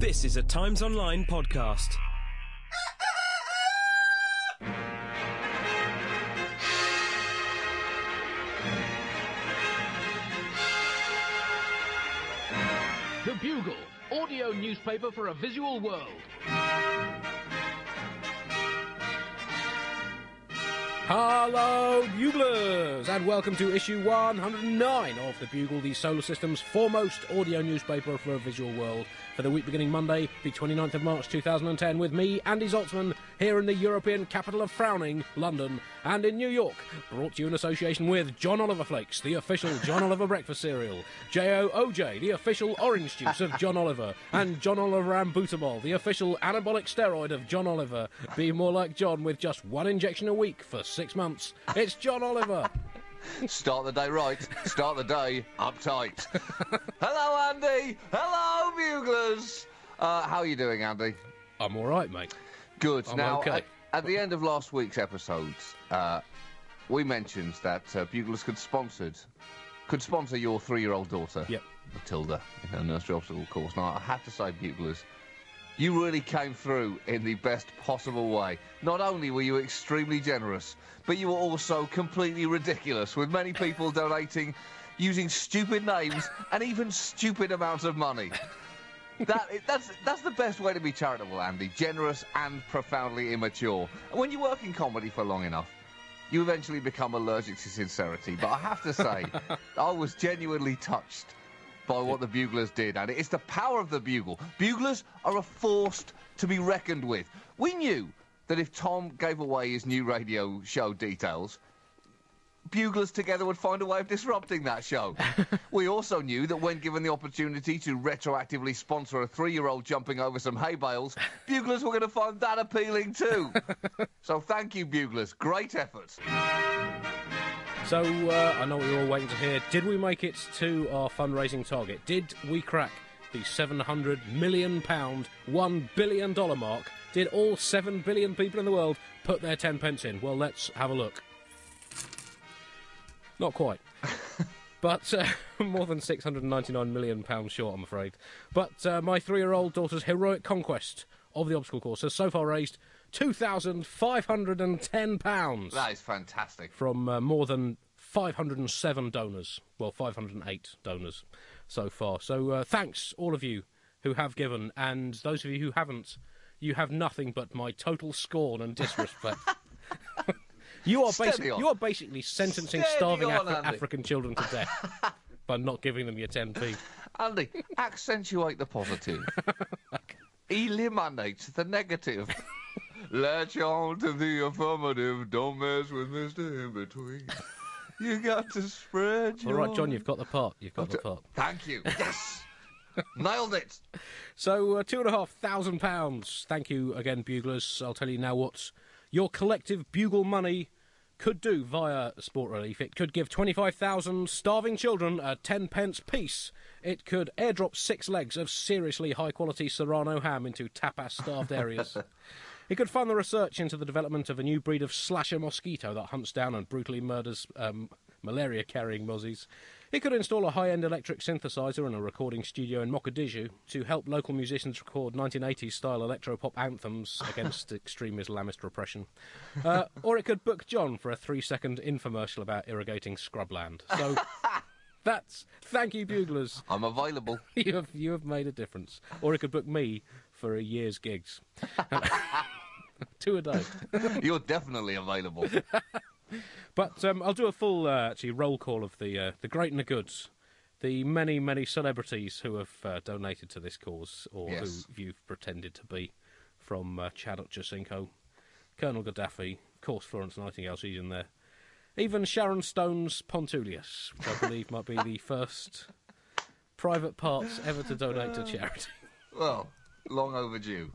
This is a Times Online podcast. The Bugle, audio newspaper for a visual world. Hello, Buglers, and welcome to issue 109 of The Bugle, the Solar System's foremost audio newspaper for a visual world, for the week beginning Monday, the 29th of March 2010, with me, Andy Zaltzman, here in the European capital of frowning, London, and in New York, brought to you in association with John Oliver Flakes, the official John Oliver breakfast cereal, J-O-O-J, the official orange juice of John Oliver, and John Oliver Ambutamol, the official anabolic steroid of John Oliver. Be more like John with just one injection a week for 6 months. It's John Oliver. Start the day right, start the day uptight. Hello, Andy. Hello, Buglers. How are you doing, Andy? I'm all right, mate. Good. I'm now, okay. At the end of last week's episodes, we mentioned that Buglers could sponsor your 3-year-old daughter, Yep. Matilda, in her nursery obstacle course. Now, I have to say, Buglers, you really came through in the best possible way. Not only were you extremely generous, but you were also completely ridiculous, with many people donating using stupid names and even stupid amounts of money. That's the best way to be charitable, Andy. Generous and profoundly immature. And when you work in comedy for long enough, you eventually become allergic to sincerity. But I have to say, I was genuinely touched by what the Buglers did, and it's the power of the Bugle. Buglers are a force to be reckoned with. We knew that if Tom gave away his new radio show details, Buglers together would find a way of disrupting that show. We also knew that when given the opportunity to retroactively sponsor a 3-year-old jumping over some hay bales, Buglers were going to find that appealing too. So thank you, Buglers. Great efforts. So, I know what you're all waiting to hear. Did we make it to our fundraising target? Did we crack the £700 million, $1 billion mark? Did all 7 billion people in the world put their 10 pence in? Well, let's have a look. Not quite. But more than £699 million short, I'm afraid. But my 3-year-old daughter's heroic conquest of the obstacle course has so far raised £2,510. That is fantastic. From more than 507 donors. Well, 508 donors so far. So thanks, all of you who have given, and those of you who haven't, you have nothing but my total scorn and disrespect. You are basically sentencing starving African children to death by not giving them your 10p. Andy, accentuate the positive. Okay. Eliminate the negative. Latch on to the affirmative. Don't mess with Mr. In-Between. You got to spread your... All right, John, you've got the part. Thank you. Yes! Nailed it! So, £2,500. Thank you again, Buglers. I'll tell you now what your collective Bugle money could do via Sport Relief. It could give 25,000 starving children a 10 pence piece. It could airdrop 6 legs of seriously high-quality Serrano ham into tapas-starved areas. It could fund the research into the development of a new breed of slasher mosquito that hunts down and brutally murders malaria-carrying mozzies. It could install a high-end electric synthesizer in a recording studio in Mogadishu to help local musicians record 1980s-style electropop anthems against extreme Islamist repression. Or it could book John for a 3-second infomercial about irrigating scrubland. So thank you, Buglers. I'm available. You have made a difference. Or it could book me for a year's gigs. 2 a day. You're definitely available. But I'll do a full roll call of the great and the goods, the many, many celebrities who have donated to this cause, or Yes. who you've pretended to be, from Chadwick Jacinko, Colonel Gaddafi, of course Florence Nightingale, she's in there, even Sharon Stone's Pontulius, which I believe might be the first private parts ever to donate to charity. Well, long overdue.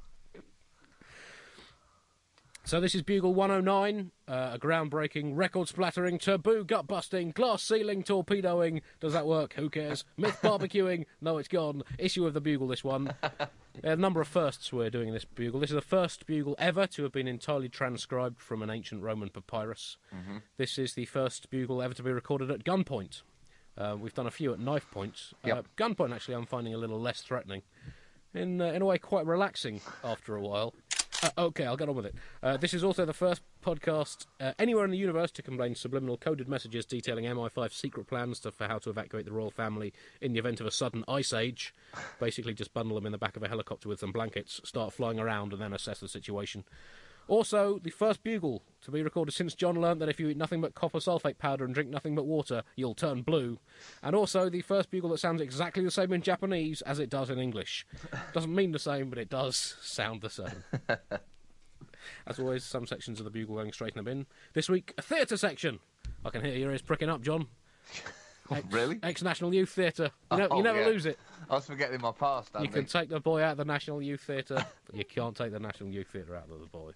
So this is Bugle 109, a groundbreaking, record-splattering, taboo gut-busting, glass-ceiling torpedoing, does that work? Who cares? Myth barbecuing, no it's gone, issue of the Bugle this one. A number of firsts we're doing in this Bugle. This is the first Bugle ever to have been entirely transcribed from an ancient Roman papyrus. Mm-hmm. This is the first Bugle ever to be recorded at gunpoint. We've done a few at knife point. Yep. Gunpoint, actually, I'm finding a little less threatening. in a way quite relaxing after a while. Okay, I'll get on with it. This is also the first podcast anywhere in the universe to contain subliminal coded messages detailing MI5's secret plans for how to evacuate the royal family in the event of a sudden ice age. Basically, just bundle them in the back of a helicopter with some blankets, start flying around, and then assess the situation. Also, the first bugle to be recorded since John learnt that if you eat nothing but copper sulfate powder and drink nothing but water, you'll turn blue. And also, the first bugle that sounds exactly the same in Japanese as it does in English. Doesn't mean the same, but it does sound the same. As always, some sections of the bugle going straight in the bin. This week, a theatre section. I can hear your ears pricking up, John. Really? Ex-National Youth Theatre. You never lose it. I was forgetting my past, Andy. You can take the boy out of the National Youth Theatre, but you can't take the National Youth Theatre out of the boy.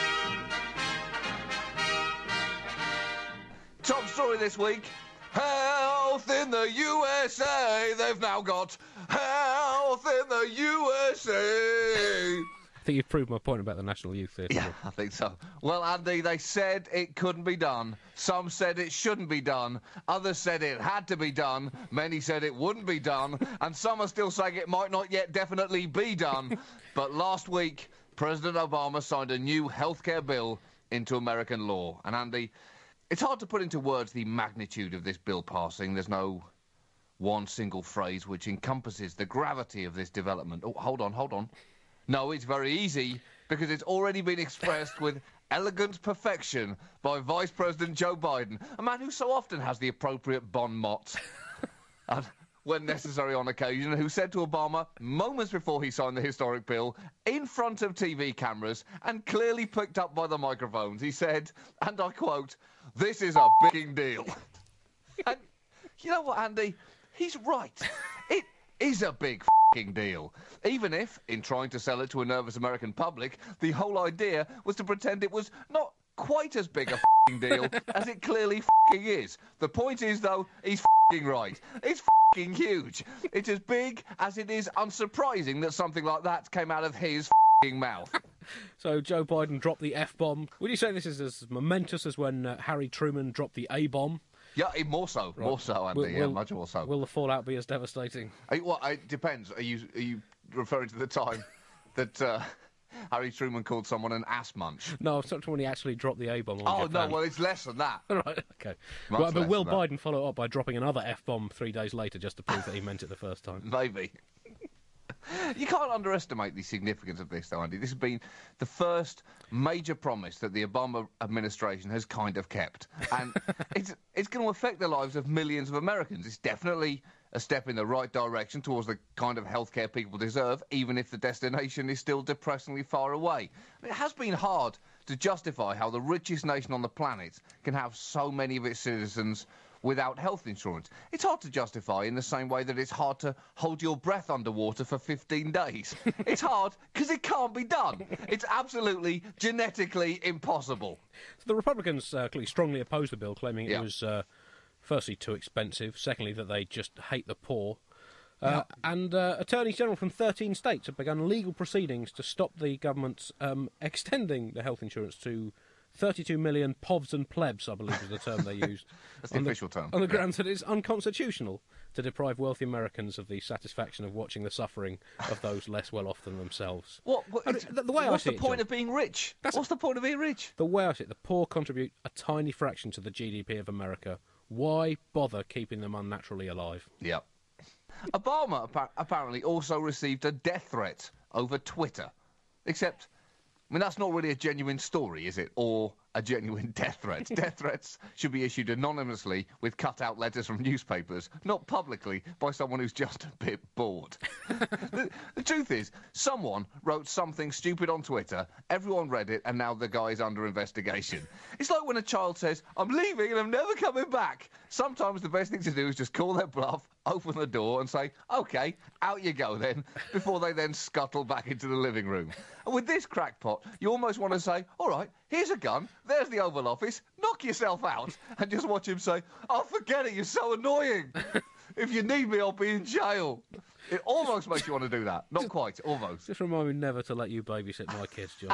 Top story this week. Health in the USA. They've now got health in the USA. I think you've proved my point about the National Youth Theatre. Yeah, I think so. Well, Andy, they said it couldn't be done. Some said it shouldn't be done. Others said it had to be done. Many said it wouldn't be done. And some are still saying it might not yet definitely be done. But last week, President Obama signed a new healthcare bill into American law. And Andy, it's hard to put into words the magnitude of this bill passing. There's no one single phrase which encompasses the gravity of this development. Oh, hold on. No, it's very easy, because it's already been expressed with elegant perfection by Vice President Joe Biden, a man who so often has the appropriate bon mot, and when necessary on occasion, who said to Obama, moments before he signed the historic bill, in front of TV cameras, and clearly picked up by the microphones, he said, and I quote, "This is a big deal." And you know what, Andy? He's right. It is a big deal. Even if, in trying to sell it to a nervous American public, the whole idea was to pretend it was not quite as big a deal as it clearly is. The point is, though, he's right. It's huge. It's as big as it is unsurprising that something like that came out of his mouth. So Joe Biden dropped the F-bomb. Would you say this is as momentous as when Harry Truman dropped the A-bomb? Yeah, more so, Andy. Much more so. Will the fallout be as devastating? It depends. Are you referring to the time that Harry Truman called someone an ass munch? No, it's not when he actually dropped the A-bomb on Japan. No, well, it's less than that. Right, okay. Right, but will Biden follow up by dropping another F-bomb 3 days later just to prove that he meant it the first time? Maybe. You can't underestimate the significance of this, though, Andy. This has been the first major promise that the Obama administration has kind of kept. And it's going to affect the lives of millions of Americans. It's definitely a step in the right direction towards the kind of healthcare people deserve, even if the destination is still depressingly far away. It has been hard to justify how the richest nation on the planet can have so many of its citizens without health insurance. It's hard to justify in the same way that it's hard to hold your breath underwater for 15 days. It's hard because it can't be done. It's absolutely genetically impossible. So the Republicans clearly strongly opposed the bill, claiming it was, firstly, too expensive, secondly, that they just hate the poor. And attorneys general from 13 states have begun legal proceedings to stop the government extending the health insurance to 32 million povs and plebs, I believe is the term they used. That's the official term. On the grounds that it's unconstitutional to deprive wealthy Americans of the satisfaction of watching the suffering of those less well off than themselves. What's the point of being rich? What's the point of being rich? The way I see it, the poor contribute a tiny fraction to the GDP of America. Why bother keeping them unnaturally alive? Yep. Obama apparently also received a death threat over Twitter. Except, I mean, that's not really a genuine story, is it? Or a genuine death threat. Death threats should be issued anonymously with cut-out letters from newspapers, not publicly by someone who's just a bit bored. The truth is, someone wrote something stupid on Twitter, everyone read it, and now the guy's under investigation. It's like when a child says, "I'm leaving and I'm never coming back." Sometimes the best thing to do is just call their bluff, open the door and say, "OK, out you go then," before they then scuttle back into the living room. And with this crackpot, you almost want to say, "All right, here's a gun, there's the Oval Office, knock yourself out," and just watch him say, "Oh, forget it, you're so annoying. If you need me, I'll be in jail." It almost makes you want to do that. Not quite, almost. Just remind me never to let you babysit my kids, John.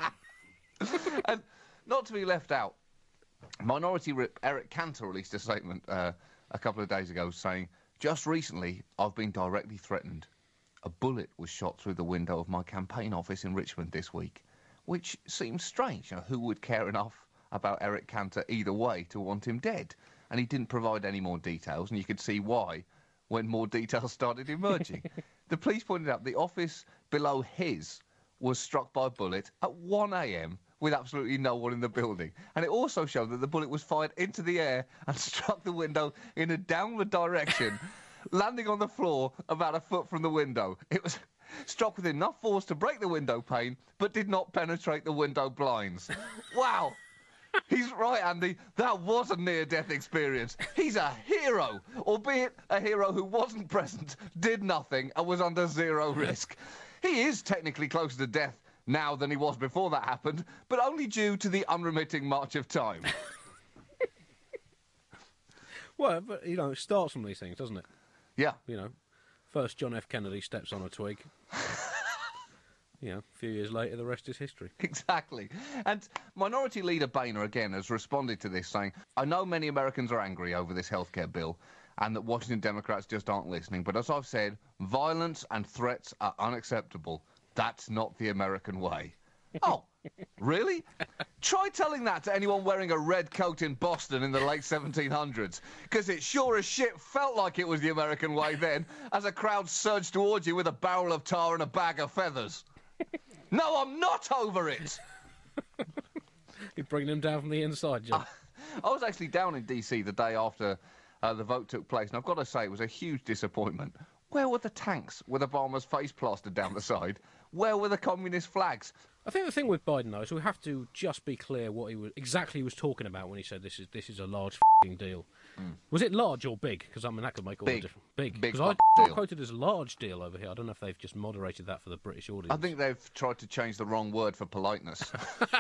And not to be left out, Minority Whip Eric Cantor released a statement a couple of days ago saying, "Just recently, I've been directly threatened A bullet was shot through the window of my campaign office in Richmond this week, which seems strange. Who would care enough about Eric Cantona either way to want him dead? And he didn't provide any more details, and you could see why when more details started emerging. The police pointed out the office below his was struck by a bullet at 1 a.m. with absolutely no one in the building. And it also showed that the bullet was fired into the air and struck the window in a downward direction, landing on the floor about a foot from the window. It was struck with enough force to break the window pane, but did not penetrate the window blinds. Wow! He's right, Andy. That was a near-death experience. He's a hero, albeit a hero who wasn't present, did nothing, and was under zero risk. He is technically closer to death now than he was before that happened, but only due to the unremitting march of time. Well, but, it starts from these things, doesn't it? Yeah. First John F. Kennedy steps on a twig. A few years later, the rest is history. Exactly. And Minority Leader Boehner, again, has responded to this, saying, I know many Americans are angry over this healthcare bill and that Washington Democrats just aren't listening, but as I've said, violence and threats are unacceptable. That's not the American way. Oh, really? Try telling that to anyone wearing a red coat in Boston in the late 1700s, because it sure as shit felt like it was the American way then, as a crowd surged towards you with a barrel of tar and a bag of feathers. No, I'm not over it! You're bringing them down from the inside, John. I was actually down in D.C. the day after the vote took place, and I've got to say, it was a huge disappointment. Where were the tanks with Obama's face plastered down the side? Where were the communist flags? I think the thing with Biden, though, is we have to just be clear what he was talking about when he said this is a large f***ing deal. Was it large or big? Because, that could make all the difference. Big. Because I saw quoted as large deal over here. I don't know if they've just moderated that for the British audience. I think they've tried to change the wrong word for politeness.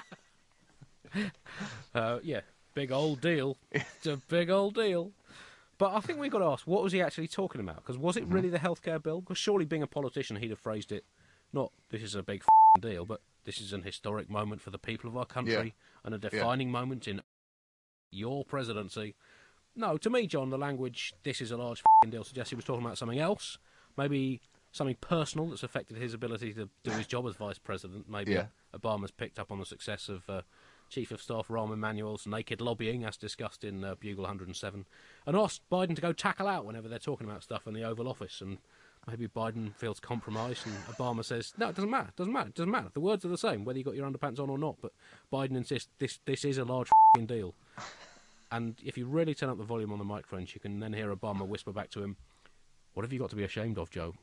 Yeah, big old deal. It's a big old deal. But I think we've got to ask, what was he actually talking about? Because was it really the healthcare bill? Because surely being a politician, he'd have phrased it, not this is a big deal, but this is an historic moment for the people of our country and a defining moment in your presidency. No, to me, John, the language, this is a large deal, suggests he was talking about something else. Maybe something personal that's affected his ability to do his job as vice president. Maybe Obama's picked up on the success of Chief of Staff Rahm Emanuel's naked lobbying, as discussed in Bugle 107, and asked Biden to go tackle out whenever they're talking about stuff in the Oval Office. And maybe Biden feels compromised, and Obama says, no, it doesn't matter. The words are the same, whether you got your underpants on or not. But Biden insists this is a large deal. And if you really turn up the volume on the microphones, you can then hear Obama whisper back to him, what have you got to be ashamed of, Joe?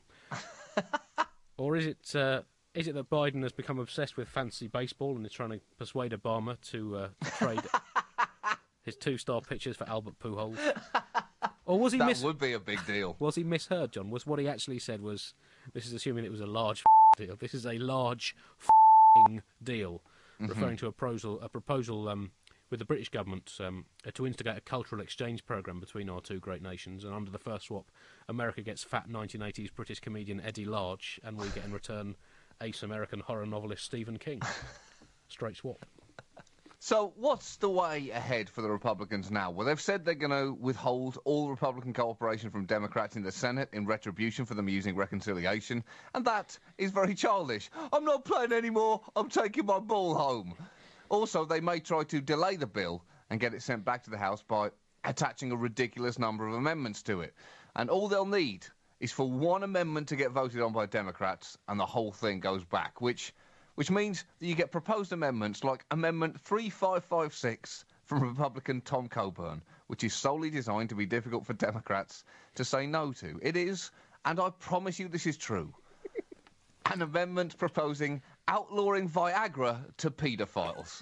Or is it that Biden has become obsessed with fantasy baseball and is trying to persuade Obama to trade his 2-star pitchers for Albert Pujols? Or was he That would be a big deal. Was he misheard, John? Was what he actually said was, this is assuming it was a large deal. This is a large deal, referring to a proposal with the British government to instigate a cultural exchange programme between our two great nations. And under the first swap, America gets fat 1980s British comedian Eddie Large, and we get in return ace American horror novelist Stephen King. Straight swap. So what's the way ahead for the Republicans now? Well, they've said they're going to withhold all Republican cooperation from Democrats in the Senate in retribution for them using reconciliation, and that is very childish. I'm not playing anymore, I'm taking my ball home. Also, they may try to delay the bill and get it sent back to the House by attaching a ridiculous number of amendments to it. And all they'll need is for one amendment to get voted on by Democrats and the whole thing goes back, which means that you get proposed amendments like Amendment 3556 from Republican Tom Coburn, which is solely designed to be difficult for Democrats to say no to. It is, and I promise you this is true, an amendment proposing outlawing Viagra to paedophiles.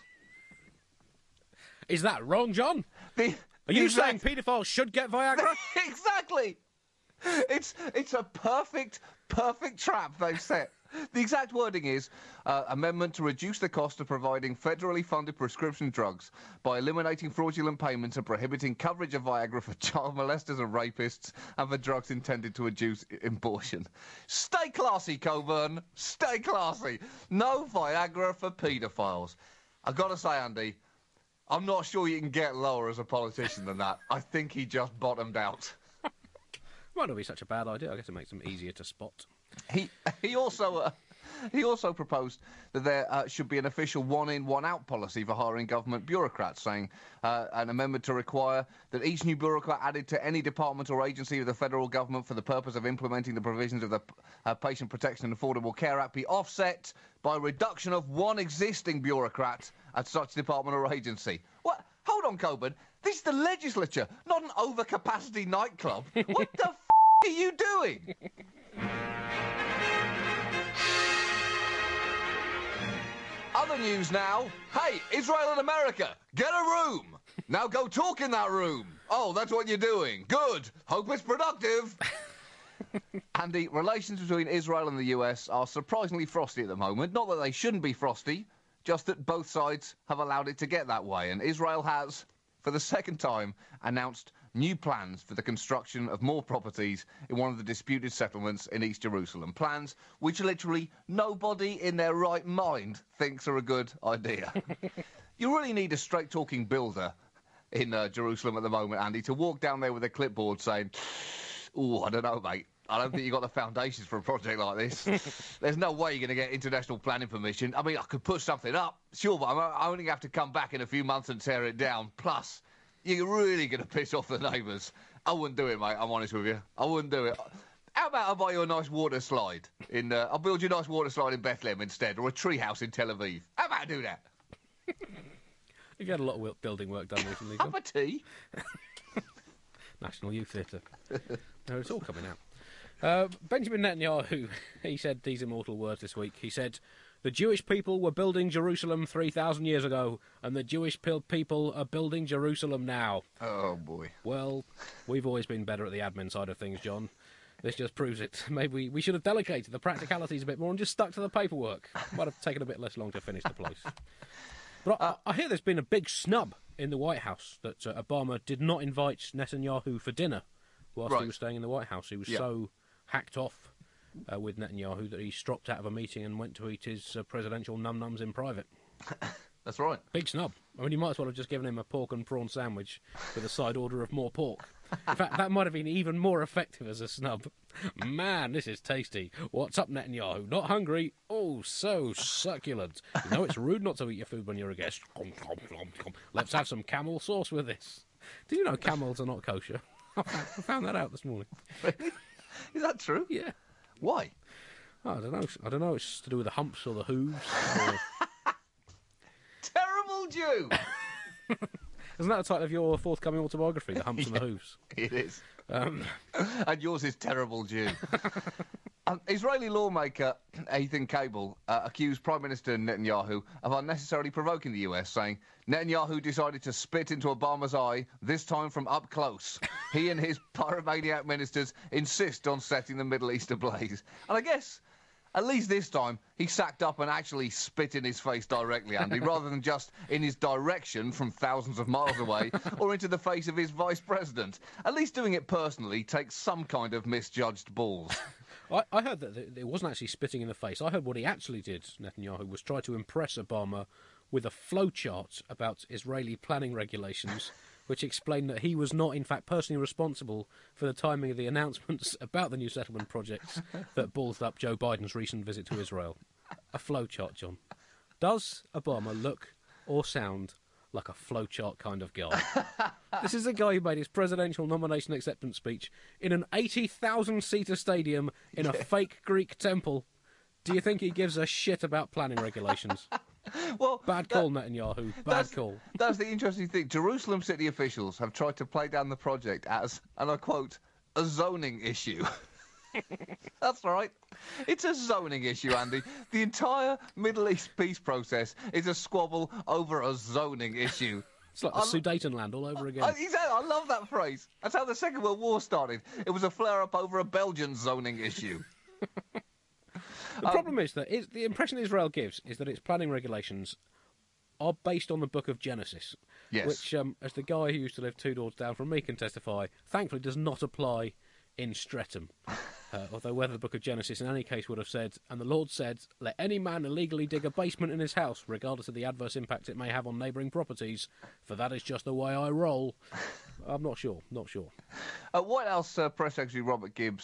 Is that wrong, John? Are you saying paedophiles should get Viagra? Exactly! It's a perfect trap they've set. The exact wording is, amendment to reduce the cost of providing federally funded prescription drugs by eliminating fraudulent payments and prohibiting coverage of Viagra for child molesters and rapists and for drugs intended to induce abortion. Stay classy, Coburn. Stay classy. No Viagra for paedophiles. I've got to say, Andy, I'm not sure you can get lower as a politician than that. I think he just bottomed out. Might not be such a bad idea. I guess it makes them easier to spot. He also proposed that there should be an official one-in, one-out policy for hiring government bureaucrats, saying an amendment to require that each new bureaucrat added to any department or agency of the federal government for the purpose of implementing the provisions of the Patient Protection and Affordable Care Act be offset by reduction of one existing bureaucrat at such department or agency. What? Hold on, Coburn. This is the legislature, not an overcapacity nightclub. What the are you doing? Other news now. Hey, Israel and America, get a room. Now go talk in that room. Oh, that's what you're doing. Good. Hope it's productive. Andy, relations between Israel and the US are surprisingly frosty at the moment. Not that they shouldn't be frosty, just that both sides have allowed it to get that way. And Israel has, for the second time, announced new plans for the construction of more properties in one of the disputed settlements in East Jerusalem. Plans which literally nobody in their right mind thinks are a good idea. You really need a straight-talking builder in Jerusalem at the moment, Andy, to walk down there with a clipboard saying, "Ooh, I don't know, mate. I don't think you've got the foundations for a project like this. There's no way you're going to get international planning permission. I mean, I could put something up, sure, but I only have to come back in a few months and tear it down. Plus, you're really going to piss off the neighbours. I wouldn't do it, mate, I'm honest with you. I wouldn't do it. How about I buy you a nice water slide? I'll build you a nice water slide in Bethlehem instead, or a tree house in Tel Aviv. How about I do that? You've had a lot of building work done recently, Have John. a tea. National Youth Theatre. No, it's all coming out. Benjamin Netanyahu, he said these immortal words this week. He said, "The Jewish people were building Jerusalem 3,000 years ago, and the Jewish people are building Jerusalem now." Oh, boy. Well, we've always been better at the admin side of things, John. This just proves it. Maybe we should have delegated the practicalities a bit more and just stuck to the paperwork. Might have taken a bit less long to finish the place. But I hear there's been a big snub in the White House that Obama did not invite Netanyahu for dinner whilst he was staying in the White House. He was so hacked off with Netanyahu that he stropped out of a meeting and went to eat his presidential num-nums in private. That's right. Big snub. I mean, you might as well have just given him a pork and prawn sandwich with a side order of more pork. In fact, that might have been even more effective as a snub. Man, this is tasty. What's up, Netanyahu? Not hungry? Oh, so succulent. You know it's rude not to eat your food when you're a guest. Let's have some camel sauce with this. Did you know camels are not kosher? I found that out this morning. Is that true? Yeah. Why? Oh, I don't know. It's to do with the humps or the hooves. Or... Terrible Jew! Isn't that the title of your forthcoming autobiography, The Humps and the Hooves? It is. And yours is Terrible Jew. Israeli lawmaker Ethan Cable accused Prime Minister Netanyahu of unnecessarily provoking the US, saying Netanyahu decided to spit into Obama's eye, this time from up close. He and his pyromaniac ministers insist on setting the Middle East ablaze. And I guess, at least this time, he sacked up and actually spit in his face directly, Andy, rather than just in his direction from thousands of miles away or into the face of his vice president. At least doing it personally takes some kind of misjudged balls. I heard that it wasn't actually spitting in the face. I heard what he actually did, Netanyahu, was try to impress Obama with a flowchart about Israeli planning regulations, which explained that he was not, in fact, personally responsible for the timing of the announcements about the new settlement projects that ballsed up Joe Biden's recent visit to Israel. A flowchart, John. Does Obama look or sound like a flowchart kind of guy? This is a guy who made his presidential nomination acceptance speech in an 80,000-seater stadium in a fake Greek temple. Do you think he gives a shit about planning regulations? Well, bad call, Netanyahu. Bad call. That's the interesting thing. Jerusalem city officials have tried to play down the project as, and I quote, a zoning issue. That's right. It's a zoning issue, Andy. The entire Middle East peace process is a squabble over a zoning issue. It's like the Sudetenland all over again. Exactly. I love that phrase. That's how the Second World War started. It was a flare-up over a Belgian zoning issue. The problem is that the impression Israel gives is that its planning regulations are based on the Book of Genesis, which, as the guy who used to live 2 doors down from me can testify, thankfully does not apply in Streatham. Although whether the Book of Genesis in any case would have said, and the Lord said, let any man illegally dig a basement in his house, regardless of the adverse impact it may have on neighbouring properties, for that is just the way I roll. I'm not sure. White House Press Secretary Robert Gibbs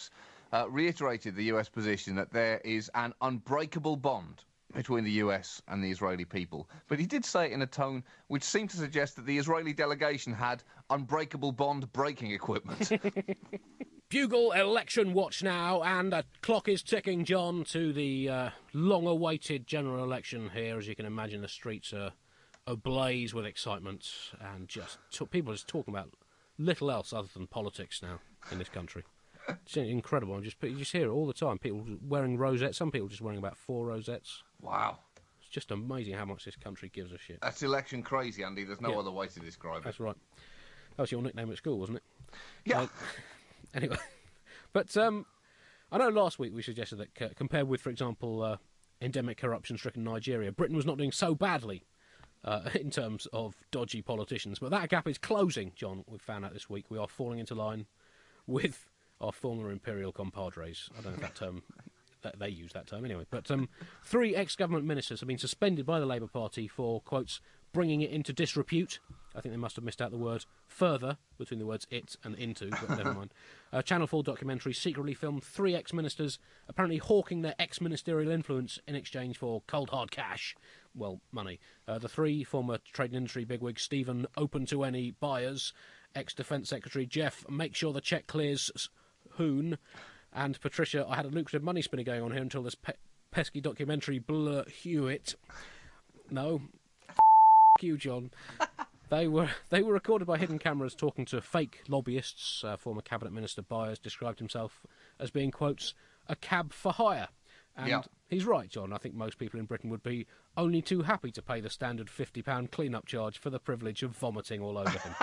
reiterated the US position that there is an unbreakable bond between the US and the Israeli people. But he did say it in a tone which seemed to suggest that the Israeli delegation had unbreakable bond breaking equipment. Bugle election watch now, and the clock is ticking, John, to the long-awaited general election here. As you can imagine, the streets are ablaze with excitement, and people are just talking about little else other than politics now in this country. It's incredible. You just hear it all the time. People wearing rosettes. Some people just wearing about 4 rosettes. Wow. It's just amazing how much this country gives a shit. That's election crazy, Andy. There's no other way to describe it. That's right. That was your nickname at school, wasn't it? Yeah. Anyway, but I know last week we suggested that compared with, for example, endemic corruption-stricken Nigeria, Britain was not doing so badly in terms of dodgy politicians. But that gap is closing, John. We've found out this week. We are falling into line with our former imperial compadres. I don't know if that term... they use that term anyway. But 3 ex-government ministers have been suspended by the Labour Party for, quotes, bringing it into disrepute. I think they must have missed out the word further between the words it and into, but never mind. Channel 4 documentary secretly filmed 3 ex-ministers apparently hawking their ex-ministerial influence in exchange for cold hard cash. Well, money. The 3 former trade and industry bigwigs, Stephen Open to Any Buyers, ex-Defence Secretary Jeff Make Sure the Check Clears Hoon, and Patricia, I had a lucrative money spinner going on here until this pesky documentary Blur Hewitt. No, you, John. They were recorded by hidden cameras talking to fake lobbyists. Former Cabinet Minister Byers described himself as being, quotes, a cab for hire. And he's right, John. I think most people in Britain would be only too happy to pay the standard £50 clean-up charge for the privilege of vomiting all over him.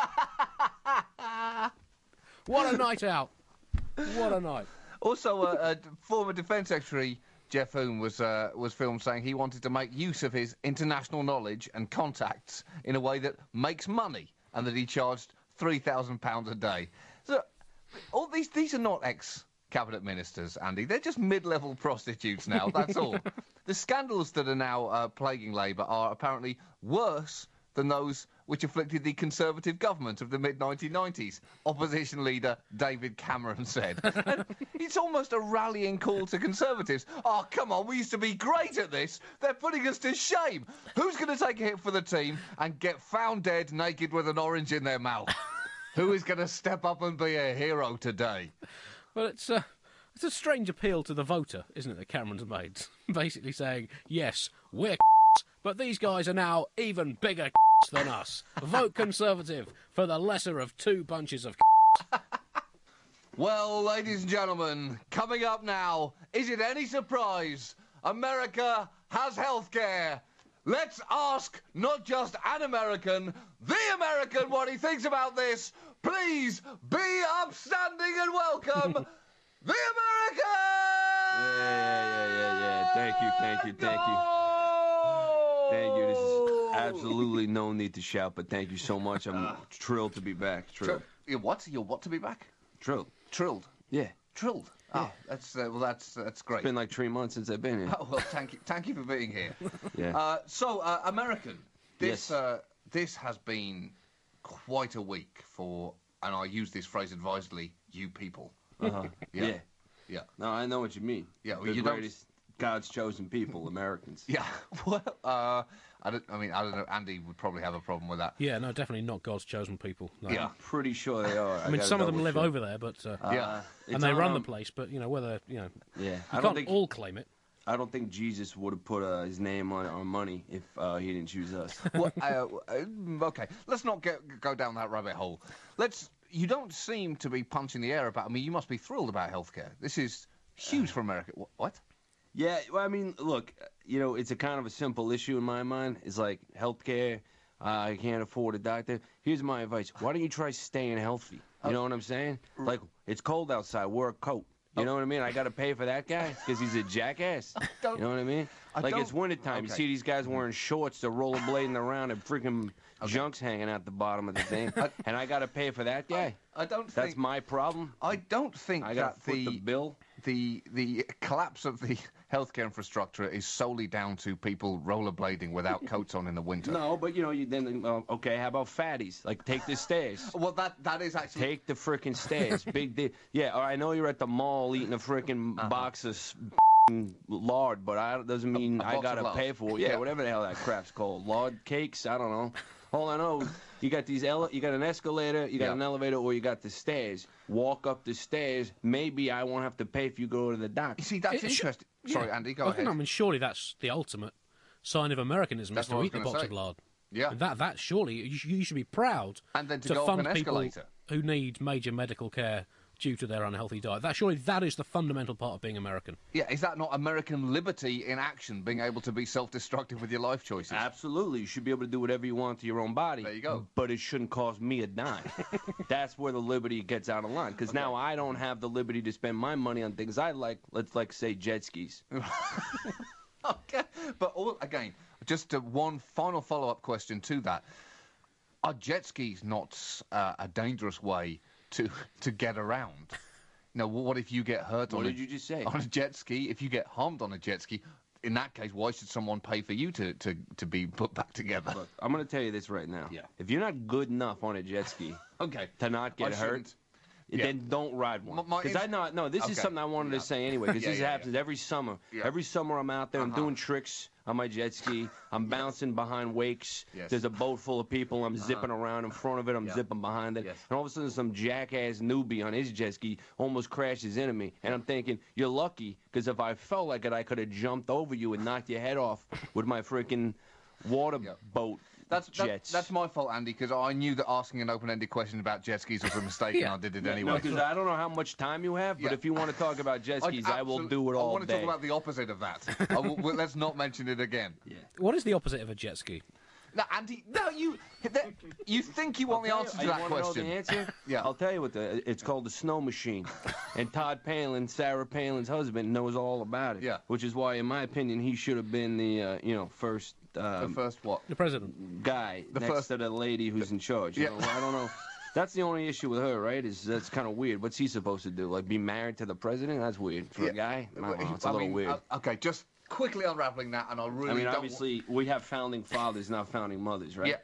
What a night out. What a night. Also, former Defence Secretary Jeff Hoon was filmed saying he wanted to make use of his international knowledge and contacts in a way that makes money, and that he charged £3,000 a day. So, all these are not ex-cabinet ministers, Andy. They're just mid-level prostitutes now. That's all. The scandals that are now plaguing Labour are apparently worse than those which afflicted the Conservative government of the mid-1990s, opposition leader David Cameron said. And it's almost a rallying call to Conservatives. Oh, come on, we used to be great at this. They're putting us to shame. Who's going to take a hit for the team and get found dead naked with an orange in their mouth? Who is going to step up and be a hero today? Well, it's a strange appeal to the voter, isn't it, that Cameron's made? Basically saying, yes, we're but these guys are now even bigger than us. Vote Conservative for the lesser of 2 bunches of Well, ladies and gentlemen, coming up now, is it any surprise America has healthcare? Let's ask not just an American, the American, what he thinks about this. Please be upstanding and welcome the American! Yeah. Thank you. Thank you. This is absolutely no need to shout, but thank you so much. I'm thrilled to be back. Thrilled. You're what? You're what to be back? Trilled. Trilled. Yeah. Trilled. Oh, that's great. It's been like 3 months since I've been here. Oh well, thank you for being here. Yeah. So, American, this has been quite a week for, and I use this phrase advisedly, you people. Yeah. No, I know what you mean. Yeah, well, the greatest God's chosen people, Americans. Yeah. Well, I don't know. Andy would probably have a problem with that. Yeah, no, definitely not God's chosen people. No. Yeah. I'm pretty sure they are. I mean, some of them live over there, but and they run the place. But whether yeah, you I don't can't think all claim it. I don't think Jesus would have put his name on our money if he didn't choose us. Well, okay, let's not go down that rabbit hole. You don't seem to be punching the air about. I mean, you must be thrilled about healthcare. This is huge for America. What? Yeah, well, I mean, look, it's a kind of a simple issue in my mind. It's like healthcare. I can't afford a doctor. Here's my advice. Why don't you try staying healthy? You know what I'm saying? Like, it's cold outside. Wear a coat. You know what I mean? I got to pay for that guy because he's a jackass. You know what I mean? It's wintertime. You see these guys wearing shorts. They're rollerblading around and freaking junk's hanging out the bottom of the thing. And I got to pay for that guy. I don't think... That's my problem. I don't think I got to foot the bill. The collapse of the healthcare infrastructure is solely down to people rollerblading without coats on in the winter. No, but okay, how about fatties? Like, take the stairs. Well, that is actually... Take the frickin' stairs. Big deal. Yeah, or I know you're at the mall eating a frickin' box of lard, but doesn't mean I gotta pay for it. Yeah, whatever the hell that crap's called. Lard cakes? I don't know. All I know, you got you got an escalator, you got an elevator, or you got the stairs. Walk up the stairs. Maybe I won't have to pay if you go to the dock. You see, that's interesting. Sorry, Andy, go ahead. I mean, surely that's the ultimate sign of Americanism, is to eat the box of lard. Yeah. That surely, you should be proud and then to go fund up an people escalator who need major medical care due to their unhealthy diet. That is the fundamental part of being American. Yeah, is that not American liberty in action, being able to be self-destructive with your life choices? Absolutely. You should be able to do whatever you want to your own body. There you go. But it shouldn't cost me a dime. That's where the liberty gets out of line. Because now I don't have the liberty to spend my money on things I like. Let's, say, jet skis. Okay. But, again, just one final follow-up question to that. Are jet skis not a dangerous way to get around? No, what if you get hurt What did you just say? on a jet ski? If you get harmed on a jet ski, in that case, why should someone pay for you to be put back together? Look, I'm going to tell you this right now. Yeah. If you're not good enough on a jet ski to not get hurt, then don't ride one. Because this is something I wanted to say anyway, because this happens every summer. Yeah. Every summer I'm out there, I'm doing tricks on my jet ski. I'm bouncing behind wakes. Yes. There's a boat full of people. I'm zipping around in front of it. I'm zipping behind it. Yes. And all of a sudden, some jackass newbie on his jet ski almost crashes into me. And I'm thinking, you're lucky, because if I felt like it, I could have jumped over you and knocked your head off with my freaking water boat. That's my fault, Andy, because I knew that asking an open-ended question about jet skis was a mistake, and I did it anyway. No, because I don't know how much time you have, but if you want to talk about jet skis, I will do it all day. I want to talk about the opposite of that. Let's not mention it again. Yeah. What is the opposite of a jet ski? No, Andy, you think you want the answer to that question? You want to know the answer? Yeah. I'll tell you what it's called, the snow machine. And Todd Palin, Sarah Palin's husband, knows all about it. Yeah. Which is why, in my opinion, he should have been the first. The first what? The president. Guy next to the lady who's in charge. Yeah. I don't know. That's the only issue with her, right? That's kind of weird. What's he supposed to do? Like, be married to the president? That's weird. For a guy? I don't know. It's a little weird. Okay, just quickly unraveling that, and obviously, we have founding fathers, not founding mothers, right?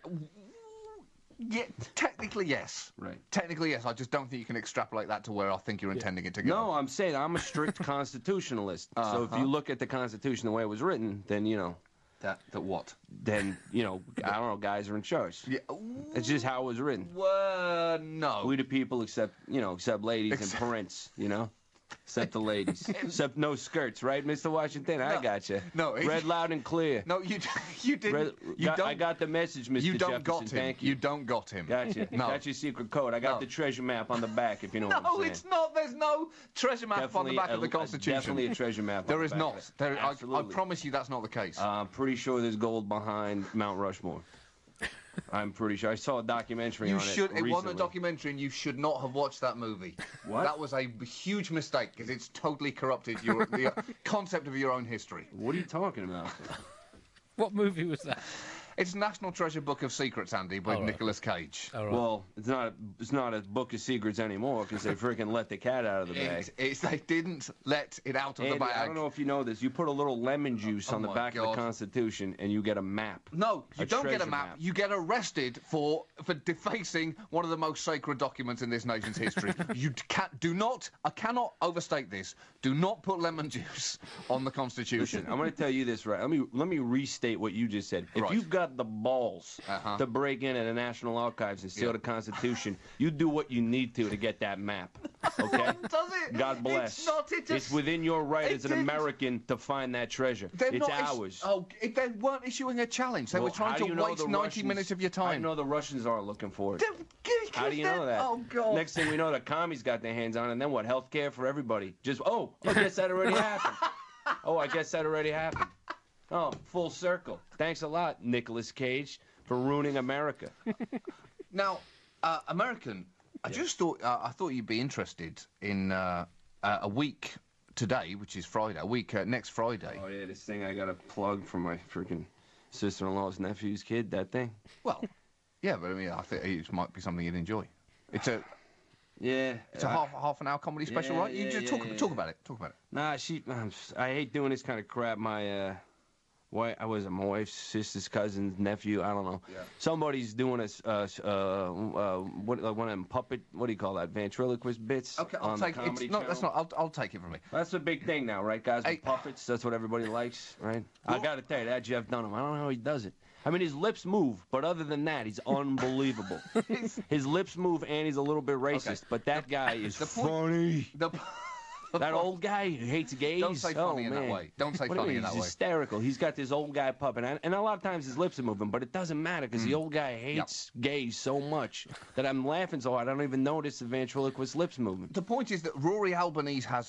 Yeah, technically, yes. Right. Technically, yes. I just don't think you can extrapolate that to where I think you're intending it to go. No, I'm saying I'm a strict constitutionalist. So if you look at the Constitution the way it was written, then, That what? Then, I don't know, guys are in charge. Yeah. It's just how it was written. Well, no. We the people except ladies and parents, Except the ladies. Except no skirts, right, Mr. Washington? I got you. No. Read loud and clear. No, you didn't. I got the message, Mr. You don't Jefferson. got him. Thank you. You don't got him. Gotcha. No. Got your secret code. I got the treasure map on the back, if you know what I'm saying. No, it's not. There's no treasure map on the back of the Constitution. Definitely a treasure map. There is not. I I promise you that's not the case. I'm pretty sure there's gold behind Mount Rushmore. I'm pretty sure. I saw a documentary on it recently. It wasn't a documentary, and you should not have watched that movie. What? That was a huge mistake, because it's totally corrupted the concept of your own history. What are you talking about? What movie was that? It's National Treasure Book of Secrets, Andy, by Nicolas Cage. All right. Well, it's not a book of secrets anymore because they freaking let the cat out of the bag. They didn't let it out of the bag. I don't know if you know this. You put a little lemon juice on the back of the Constitution, and you get a map. No, you don't get a treasure map. You get arrested for defacing one of the most sacred documents in this nation's history. I cannot overstate this. Do not put lemon juice on the Constitution. Listen, I'm going to tell you this right. Let me restate what you just said. If you've got the balls to break into the National Archives and steal the Constitution, you do what you need to get that map. Okay? Does it? God bless. It's not. It's within your right as an American to find that treasure. It's ours. They weren't issuing a challenge. They were trying to waste 90 minutes of your time. I know the Russians are looking for it. How do you know that? Oh, God. Next thing we know, the commies got their hands on it, and then what? Health care for everybody. I guess that already happened. I guess that already happened. Oh, full circle. Thanks a lot, Nicolas Cage, for ruining America. Now, American, I thought you'd be interested in a week today, which is Friday, next Friday. Oh, yeah, this thing I got to plug for my freaking sister-in-law's nephew's kid, that thing. Well, yeah, but I think it might be something you'd enjoy. Yeah. It's a half an hour comedy special, yeah, right? You yeah, just yeah, talk about it. Talk about it. Nah, I hate doing this kind of crap. My my wife's sister's cousin's nephew. I don't know. Yeah. Somebody's doing one of them puppet. What do you call that? Ventriloquist bits. Okay, on the Comedy Channel. I'll take it from me. That's a big thing now, right, guys? With puppets. That's what everybody likes, right? I got to tell you, that Jeff Dunham. I don't know how he does it. I mean, his lips move, but other than that, he's unbelievable. His lips move, and he's a little bit racist, but that guy is funny. That old guy who hates gays. Don't say funny in that way. Don't say funny in that way. He's hysterical. He's got this old guy puppet, and a lot of times his lips are moving, but it doesn't matter because the old guy hates gays so much that I'm laughing so hard I don't even notice the ventriloquist lips moving. The point is that Rory Albanese has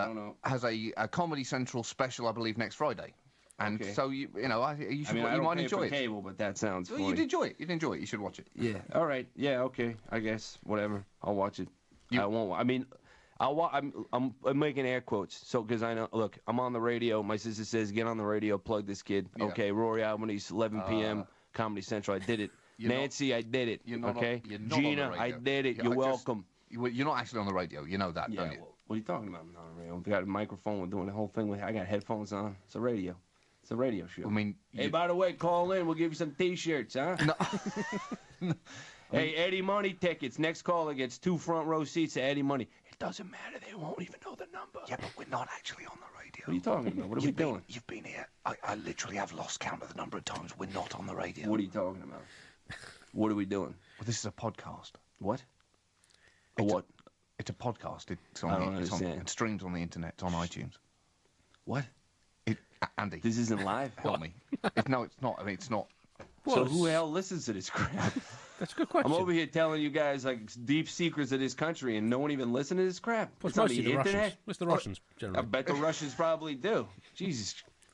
a Comedy Central special, I believe, next Friday. And so you might enjoy it. Cable, but that sounds funny. You'd enjoy it. You'd enjoy it. You should watch it. Yeah. All right. Yeah. Okay. I guess whatever. I'll watch it. I won't. I mean, I'm making air quotes. So because I know. Look, I'm on the radio. My sister says, "Get on the radio. Plug this kid." Yeah. Okay. Rory Albanese, 11 p.m. Comedy Central. I did it. Nancy, I did it. Okay. Gina, I did it. You're welcome. You're not actually on the radio. You know that, don't you? Well, what are you talking about? I'm not on the radio. I've got a microphone. We're doing the whole thing. I got headphones on. It's a radio. It's a radio show. I mean, hey, by the way, call in. We'll give you some T-shirts, huh? No. Hey, Eddie Money tickets. Next caller gets 2 front row seats to Eddie Money. It doesn't matter. They won't even know the number. Yeah, but we're not actually on the radio. What are you talking about? What are we doing? You've been here. I literally have lost count of the number of times we're not on the radio. What are you talking about? What are we doing? Well, this is a podcast. What? What? It's a podcast. It streams on the internet. It's on iTunes. What? Andy. This isn't live? Help me. No, it's not. I mean, it's not. So who the hell listens to this crap? That's a good question. I'm over here telling you guys like deep secrets of this country, and no one even listens to this crap. Well, it's on the internet. Russians. It's the Russians, generally. I bet the Russians probably do. Jesus.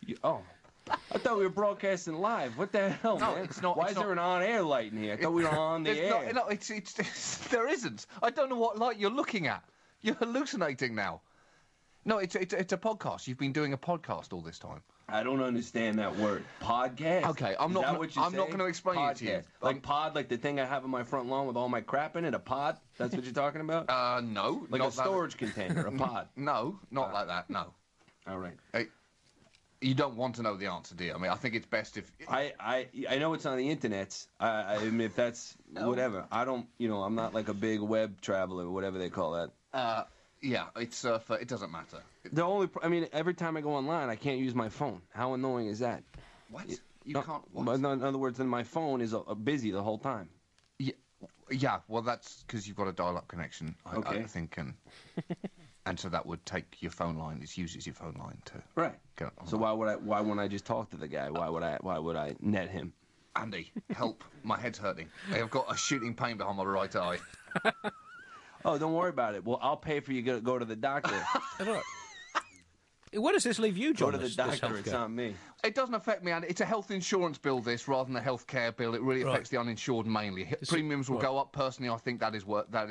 I thought we were broadcasting live. What the hell, man? It's not. Why is there an on-air light in here? I thought we were on the air. No, there isn't. I don't know what light you're looking at. You're hallucinating now. No, it's a podcast. You've been doing a podcast all this time. I don't understand that word. Podcast? Okay, I'm not going to explain it to you. Like pod, like the thing I have in my front lawn with all my crap in it, a pod? That's what you're talking about? No. Like a storage container, a pod? No, not like that, no. All right. You don't want to know the answer, do you? I mean, I think it's best if... I know it's on the internet. I mean, if that's whatever. I don't, I'm not like a big web traveler or whatever they call that. Yeah, it's it doesn't matter. Every time I go online, I can't use my phone. How annoying is that? What? You can't. What? In other words, then my phone is busy the whole time. Yeah. Well, that's because you've got a dial-up connection. I think, and so that would take your phone line. It uses your phone line to. Right. So why wouldn't I just talk to the guy? Why would I net him? Andy, help! My head's hurting. I've got a shooting pain behind my right eye. Oh, don't worry about it. Well, I'll pay for you to go to the doctor. Where does this leave you, John? Go to the doctor. It's not me. It doesn't affect me, Andy. It's a health insurance bill, this, rather than a health care bill. It really affects the uninsured mainly. Premiums will go up. Personally, I think that is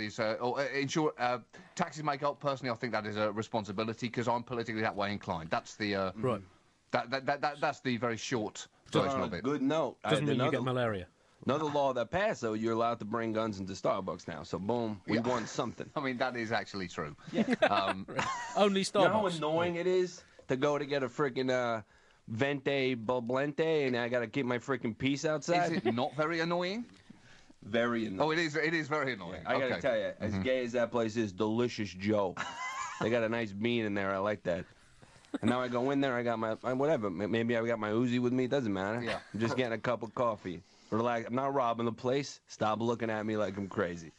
taxes may go up. Personally, I think that is a responsibility because I'm politically that way inclined. That's the that's the very short version of it. Good note. Doesn't mean you get malaria. Another law that passed, though, you're allowed to bring guns into Starbucks now. So, boom, we won something. I mean, that is actually true. Yeah. Only Starbucks. You know how annoying it is to go to get a freaking Vente Boblente and I got to keep my freaking piece outside? Is it not very annoying? Very annoying. Oh, it is very annoying. Yeah, I got to tell you, as gay as that place is, Delicious Joe. They got a nice bean in there. I like that. And now I go in there, I got my, whatever. Maybe I got my Uzi with me. It doesn't matter. Yeah. I'm just getting a cup of coffee. Relax. I'm not robbing the place. Stop looking at me like I'm crazy.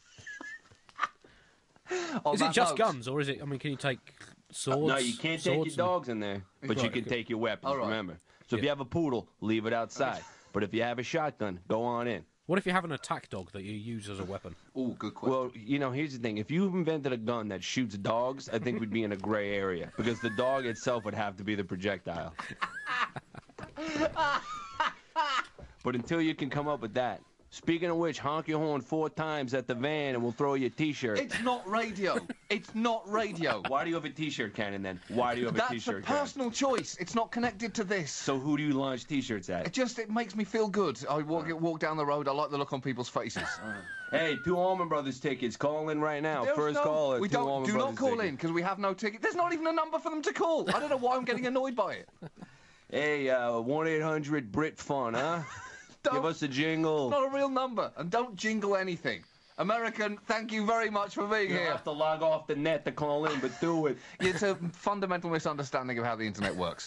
Is it just guns, or is it? I mean, can you take swords? No, you can't take your dogs in there, but you can take your weapons. Remember. So if you have a poodle, leave it outside. But if you have a shotgun, go on in. What if you have an attack dog that you use as a weapon? Oh, good question. Well, here's the thing. If you invented a gun that shoots dogs, I think we'd be in a gray area because the dog itself would have to be the projectile. But until you can come up with that, Speaking of which, honk your horn 4 times at the van and we'll throw you a T-shirt. It's not radio. It's not radio. Why do you have a T-shirt cannon then? Why do you have a That's T-shirt a cannon? personal choice. It's not connected to this. So who do you launch T-shirts at? It makes me feel good. I walk down the road. I like the look on people's faces. Hey, 2 Allman Brothers tickets. Call in right now. There's First no- caller. We 2 don't. Allman Do not Brothers call tickets. in because we have no ticket. There's not even a number for them to call. I don't know why I'm getting annoyed by it. Hey, 1-800-BRIT-FUN, huh? Don't- Give us a jingle. Not a real number, and don't jingle anything. American, thank you very much for being You here. have to log off the net to call in, but do it. It's a fundamental misunderstanding of how the internet works.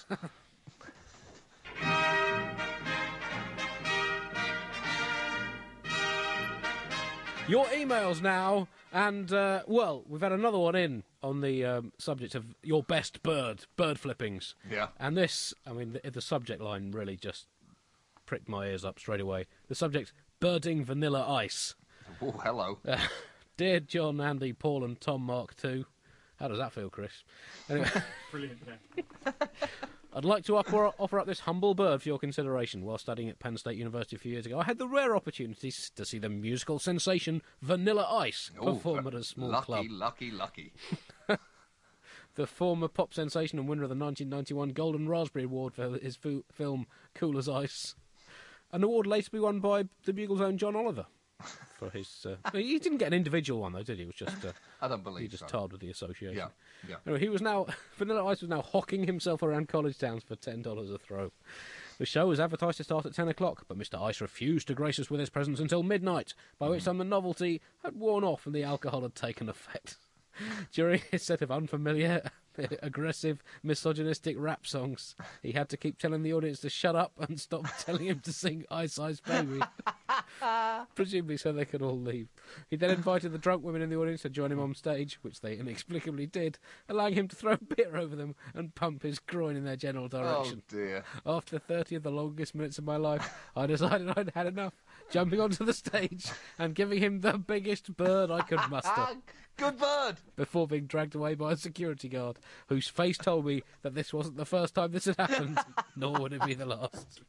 Your emails now, and, well, we've had another one in on the subject of your best bird flippings. Yeah. And this, I mean, the subject line really just pricked my ears up straight away. The subject, birding vanilla ice. Oh, hello. Dear John, Andy, Paul and Tom Mark II. How does that feel, Chris? Anyway, Brilliant, yeah. I'd like to offer up this humble bird for your consideration. While studying at Penn State University a few years ago, I had the rare opportunity to see the musical sensation Vanilla Ice perform at a small club. Lucky. The former pop sensation and winner of the 1991 Golden Raspberry Award for his film Cool as Ice. An award later to be won by the Bugle's own John Oliver. For his, he didn't get an individual one though, did he? It was just I don't believe he just so. tarred with the association. Yeah. Anyway, he was now Vanilla Ice was now hocking himself around college towns for $10 a throw. The show was advertised to start at 10 o'clock, but Mr. Ice refused to grace us with his presence until midnight, by which time the novelty had worn off and the alcohol had taken effect. During his set of unfamiliar, aggressive, misogynistic rap songs, he had to keep telling the audience to shut up and stop telling him to sing Ice Ice Baby, presumably so they could all leave. He then invited the drunk women in the audience to join him on stage, which they inexplicably did, allowing him to throw beer over them and pump his groin in their general direction. Oh, dear. After 30 of the longest minutes of my life, I decided I'd had enough, jumping onto the stage and giving him the biggest bird I could muster, Good bird. before being dragged away by a security guard, whose face told me that this wasn't the first time this had happened, nor would it be the last.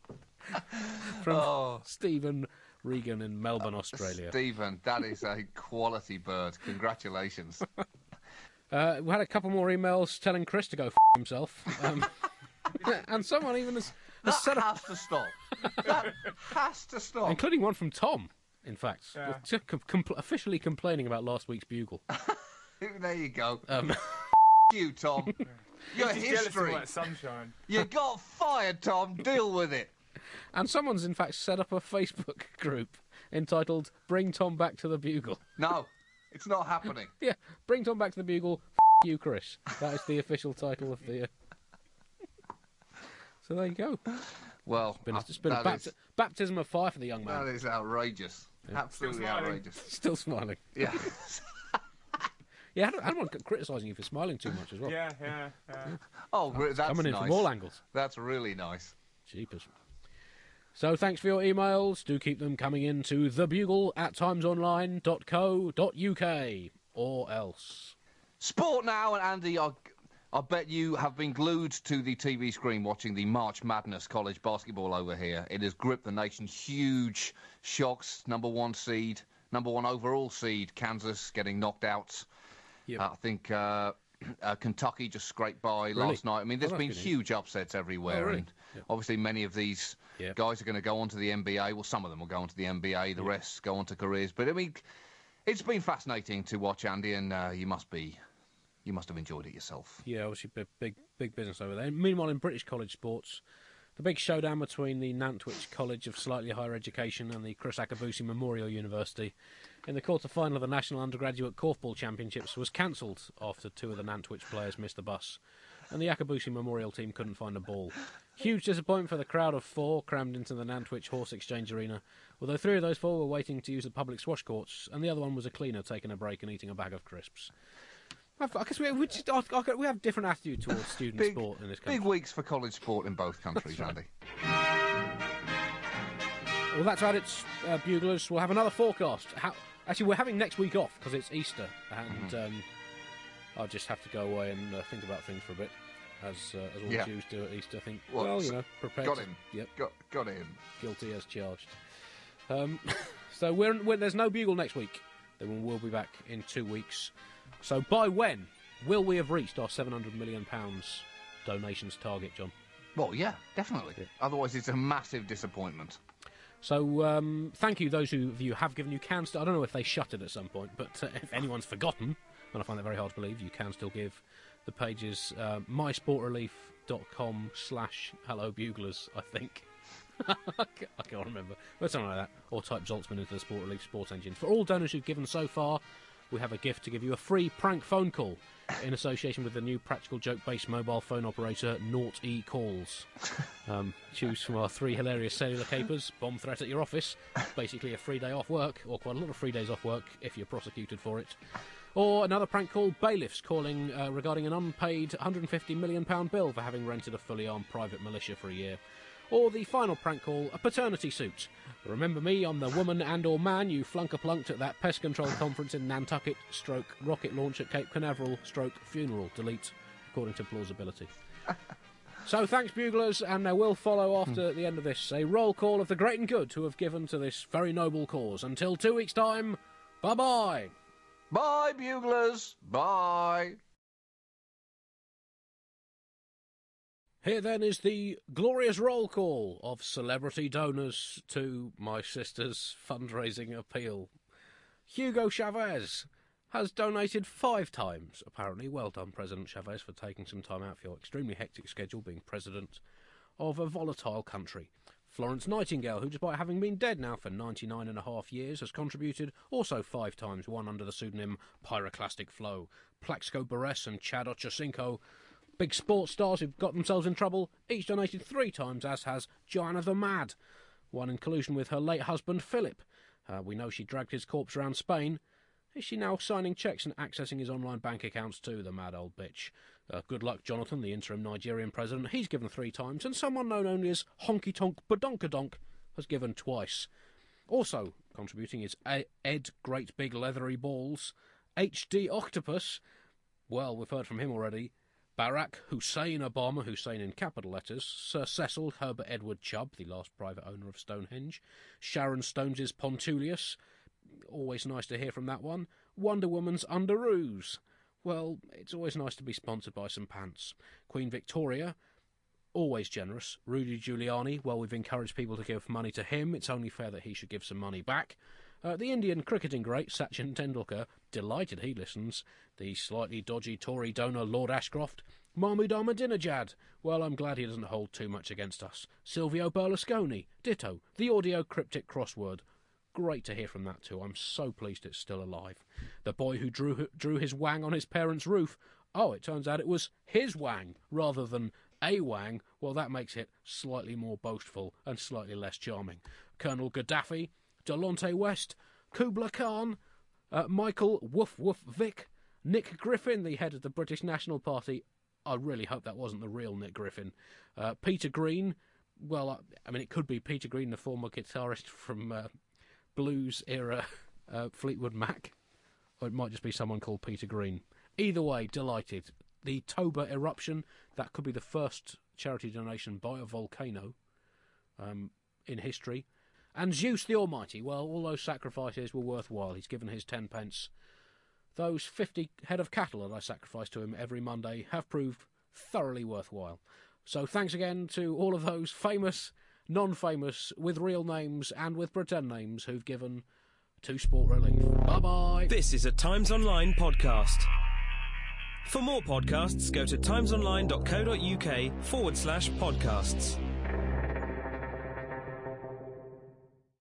From Stephen Regan in Melbourne, Australia. Stephen, that is a quality bird. Congratulations. We had a couple more emails telling Chris to go himself. And someone even has That set up, has to stop. That has to stop. including one from Tom, in fact, Yeah. officially complaining about last week's Bugle. There you go. Um, You, Tom. Your He's jealous of history. all that sunshine. You got fired, Tom. Deal with it. And someone's in fact set up a Facebook group entitled Bring Tom Back to the Bugle. No, it's not happening. Yeah, Bring Tom Back to the Bugle, you, Chris. That is the official title of the... So there you go. Well, It's been a that is- baptism of fire for the young that man. is outrageous. Absolutely Still smiling. outrageous. Still smiling. Yeah. Yeah, I don't want criticising you for smiling too much as well. Yeah. Oh, that's Coming in nice. from all angles. That's really nice. Jeepers. So thanks for your emails. Do keep them coming in to thebugle@timesonline.co.uk or else. Sport now, and Andy, I bet you have been glued to the TV screen watching the March Madness college basketball over here. It has gripped the nation. Huge shocks. Number 1 seed, number 1 overall seed, Kansas getting knocked out. Yep. I think Kentucky just scraped by last night. I mean, there's Oh, been that's good huge upsets everywhere, Oh, really? and Yep. obviously many of these Yep. guys are going to go on to the NBA. Well, some of them will go on to the NBA. The rest go on to careers. But I mean, it's been fascinating to watch, Andy, and you must have enjoyed it yourself. Yeah, obviously big business over there. Meanwhile, in British college sports, the big showdown between the Nantwich College of Slightly Higher Education and the Chris Akabusi Memorial University in the quarter-final of the National Undergraduate Korfball Championships was cancelled after 2 of the Nantwich players missed the bus, and the Akabusi Memorial team couldn't find a ball. Huge disappointment for the crowd of 4 crammed into the Nantwich Horse Exchange Arena, although 3 of those 4 were waiting to use the public squash courts, and the other one was a cleaner taking a break and eating a bag of crisps. I guess we have different attitude towards student sport in this country. Big weeks for college sport in both countries, Andy. Well, that's right. It's Buglers. We'll have another forecast. Actually, we're having next week off because it's Easter, and I'll just have to go away and think about things for a bit, as all Yeah. Jews do at Easter. I think. Well, Well, you know, prepared. Got him. Yep. Got him. Guilty as charged. So there's no Bugle next week. Then we'll be back in 2 weeks. So by when will we have reached our £700 million donations target, John? Well, yeah, definitely. Yeah. Otherwise, it's a massive disappointment. So thank you, those of you who have given. You can still, I don't know if they shut it at some point, but if anyone's forgotten, and I find that very hard to believe, you can still give. The page is mysportrelief.com/hellobuglers, I think. I can't remember, but something like that. Or type Zoltzman into the Sport Relief Sports Engine. For all donors who've given so far, we have a gift to give you: a free prank phone call in association with the new practical joke-based mobile phone operator, Naught E Calls. Choose from our 3 hilarious cellular capers: bomb threat at your office, basically a free day off work, or quite a lot of free days off work if you're prosecuted for it. Or another prank call: bailiffs calling regarding an unpaid £150 million bill for having rented a fully armed private militia for a year. Or the final prank call: a paternity suit. Remember me, I'm the woman and or man you flunk-a-plunked at that pest control conference in Nantucket, rocket launch at Cape Canaveral, funeral, delete, according to plausibility. So thanks, Buglers, and there will follow after the end of this a roll call of the great and good who have given to this very noble cause. Until 2 weeks' time, bye-bye. Bye, Buglers. Bye. Here then is the glorious roll call of celebrity donors to my sister's fundraising appeal. Hugo Chavez has donated 5 times, apparently. Well done, President Chavez, for taking some time out for your extremely hectic schedule being president of a volatile country. Florence Nightingale, who despite having been dead now for 99.5 years, has contributed also 5 times, one under the pseudonym Pyroclastic Flow. Plaxico Burress and Chad Ochocinco, big sports stars who've got themselves in trouble, each donated 3 times, as has Joanna the Mad, one in collusion with her late husband Philip. We know she dragged his corpse around Spain. Is she now signing cheques and accessing his online bank accounts too, the mad old bitch? Good luck, Jonathan, the interim Nigerian president. He's given 3 times, and someone known only as Honky Tonk Badonkadonk has given twice. Also contributing is Ed Great Big Leathery Balls, HD Octopus, well, we've heard from him already, Barack Hussein Obama, Hussein in capital letters, Sir Cecil Herbert Edward Chubb, the last private owner of Stonehenge, Sharon Stones's Pontulius, always nice to hear from that one, Wonder Woman's Underoos. Well, it's always nice to be sponsored by some pants. Queen Victoria, always generous. Rudy Giuliani, well, we've encouraged people to give money to him. It's only fair that he should give some money back. The Indian cricketing great, Sachin Tendulkar, delighted he listens. The slightly dodgy Tory donor, Lord Ashcroft. Mahmoud Ahmadinejad, well, I'm glad he doesn't hold too much against us. Silvio Berlusconi, ditto. The audio cryptic crossword. Great to hear from that too. I'm so pleased it's still alive. The boy who drew his wang on his parents' roof. Oh, it turns out it was his wang rather than a wang. Well, that makes it slightly more boastful and slightly less charming. Colonel Gaddafi, Delonte West, Kubla Khan, Michael Woof Woof Vic, Nick Griffin, the head of the British National Party. I really hope that wasn't the real Nick Griffin. Peter Green, well, I mean, it could be Peter Green, the former guitarist from blues-era Fleetwood Mac, or it might just be someone called Peter Green. Either way, delighted. The Toba eruption, that could be the first charity donation by a volcano in history. And Zeus the Almighty, well, all those sacrifices were worthwhile. He's given his 10 pence. Those 50 head of cattle that I sacrifice to him every Monday have proved thoroughly worthwhile. So thanks again to all of those famous, non-famous, with real names and with pretend names who've given to Sport Relief. Bye-bye. This is a Times Online podcast. For more podcasts, go to timesonline.co.uk/podcasts.